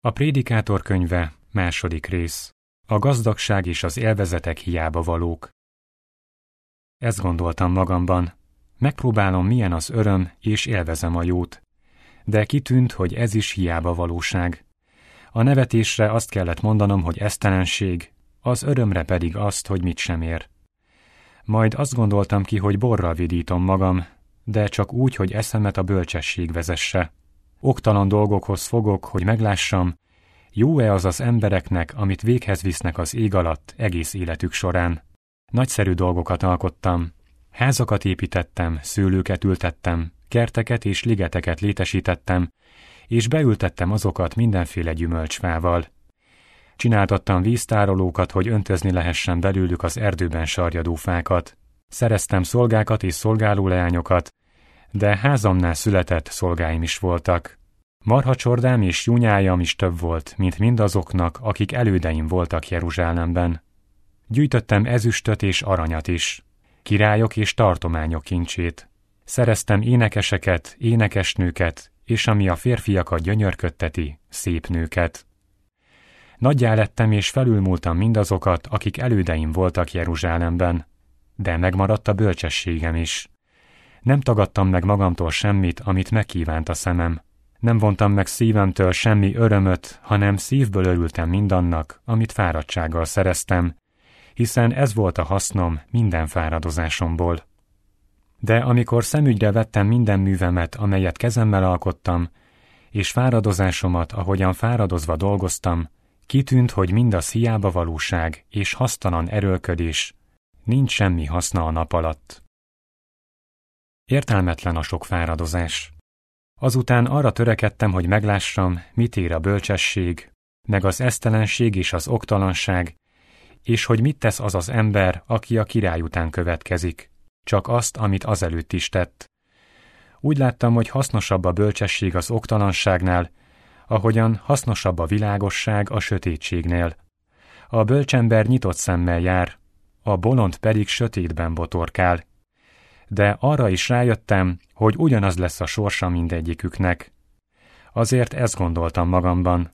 A Prédikátor könyve, 2. rész. A gazdagság és az élvezetek hiába valók. Ezt gondoltam magamban. Megpróbálom, milyen az öröm, és élvezem a jót. De kitűnt, hogy ez is hiába valóság. A nevetésre azt kellett mondanom, hogy esztelenség, az örömre pedig azt, hogy mit sem ér. Majd azt gondoltam ki, hogy borral vidítom magam, de csak úgy, hogy eszemet a bölcsesség vezesse. Oktalan dolgokhoz fogok, hogy meglássam, jó-e az az embereknek, amit véghez visznek az ég alatt egész életük során. Nagyszerű dolgokat alkottam. Házakat építettem, szőlőket ültettem, kerteket és ligeteket létesítettem, és beültettem azokat mindenféle gyümölcsfával. Csináltattam víztárolókat, hogy öntözni lehessen belőlük az erdőben sarjadó fákat. Szereztem szolgákat és szolgálóleányokat, de házamnál született szolgáim is voltak. Marhacsordám és júnyájam is több volt, mint mindazoknak, akik elődeim voltak Jeruzsálemben. Gyűjtöttem ezüstöt és aranyat is, királyok és tartományok kincsét. Szereztem énekeseket, énekesnőket, és ami a férfiakat gyönyörködteti, szép nőket. Nagyjá lettem és felülmúltam mindazokat, akik elődeim voltak Jeruzsálemben, de megmaradt a bölcsességem is. Nem tagadtam meg magamtól semmit, amit megkívánt a szemem. Nem vontam meg szívemtől semmi örömöt, hanem szívből örültem mindannak, amit fáradtsággal szereztem, hiszen ez volt a hasznom minden fáradozásomból. De amikor szemügyre vettem minden művemet, amelyet kezemmel alkottam, és fáradozásomat, ahogyan fáradozva dolgoztam, kitűnt, hogy mindaz hiába valóság és hasztalan erőlködés, nincs semmi haszna a nap alatt. Értelmetlen a sok fáradozás. Azután arra törekedtem, hogy meglássam, mit ér a bölcsesség, meg az esztelenség és az oktalanság, és hogy mit tesz az az ember, aki a király után következik, csak azt, amit azelőtt is tett. Úgy láttam, hogy hasznosabb a bölcsesség az oktalanságnál, ahogyan hasznosabb a világosság a sötétségnél. A bölcsember nyitott szemmel jár, a bolond pedig sötétben botorkál. De arra is rájöttem, hogy ugyanaz lesz a sorsa mindegyiküknek. Azért ezt gondoltam magamban.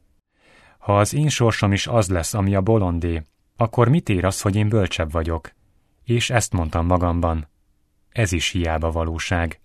Ha az én sorsom is az lesz, ami a bolondé, akkor mit ér az, hogy én bölcsebb vagyok? És ezt mondtam magamban. Ez is hiába valóság.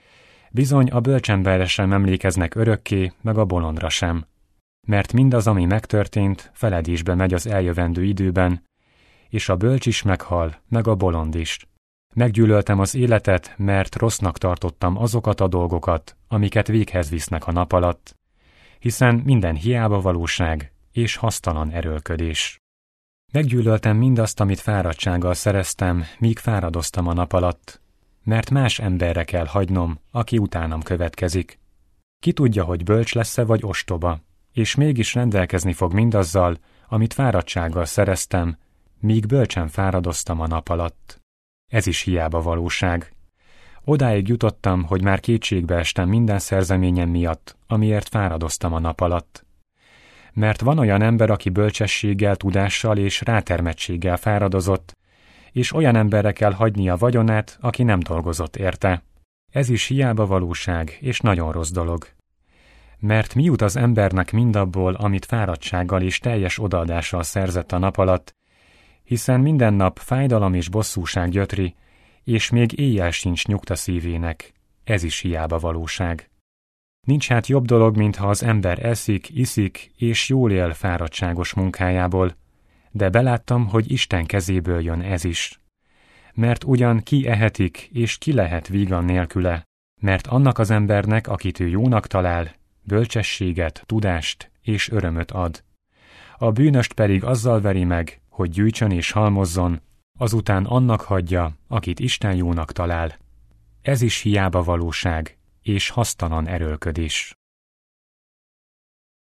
Bizony a bölcsemberre sem emlékeznek örökké, meg a bolondra sem. Mert mindaz, ami megtörtént, feledésbe megy az eljövendő időben, és a bölcs is meghal, meg a bolond is. Meggyűlöltem az életet, mert rossznak tartottam azokat a dolgokat, amiket véghez visznek a nap alatt, hiszen minden hiába valóság és hasztalan erőlködés. Meggyűlöltem mindazt, amit fáradtsággal szereztem, míg fáradoztam a nap alatt, mert más emberre kell hagynom, aki utánam következik. Ki tudja, hogy bölcs lesz-e vagy ostoba, és mégis rendelkezni fog mindazzal, amit fáradtsággal szereztem, míg bölcsen fáradoztam a nap alatt. Ez is hiába valóság. Odáig jutottam, hogy már kétségbe estem minden szerzeményem miatt, amiért fáradoztam a nap alatt. Mert van olyan ember, aki bölcsességgel, tudással és rátermettséggel fáradozott, és olyan emberre kell hagynia vagyonát, aki nem dolgozott érte. Ez is hiába valóság, és nagyon rossz dolog. Mert mi jut az embernek mindabból, amit fáradtsággal és teljes odaadással szerzett a nap alatt, hiszen minden nap fájdalom és bosszúság gyötri, és még éjjel sincs nyugta szívének. Ez is hiába valóság. Nincs hát jobb dolog, mintha az ember eszik, iszik, és jól él fáradtságos munkájából, de beláttam, hogy Isten kezéből jön ez is. Mert ugyan ki ehetik, és ki lehet vígan nélküle, mert annak az embernek, akit ő jónak talál, bölcsességet, tudást és örömöt ad. A bűnöst pedig azzal veri meg, hogy gyűjtsön és halmozzon, azután annak hagyja, akit Isten jónak talál. Ez is hiába valóság, és hasztalan erőlködés.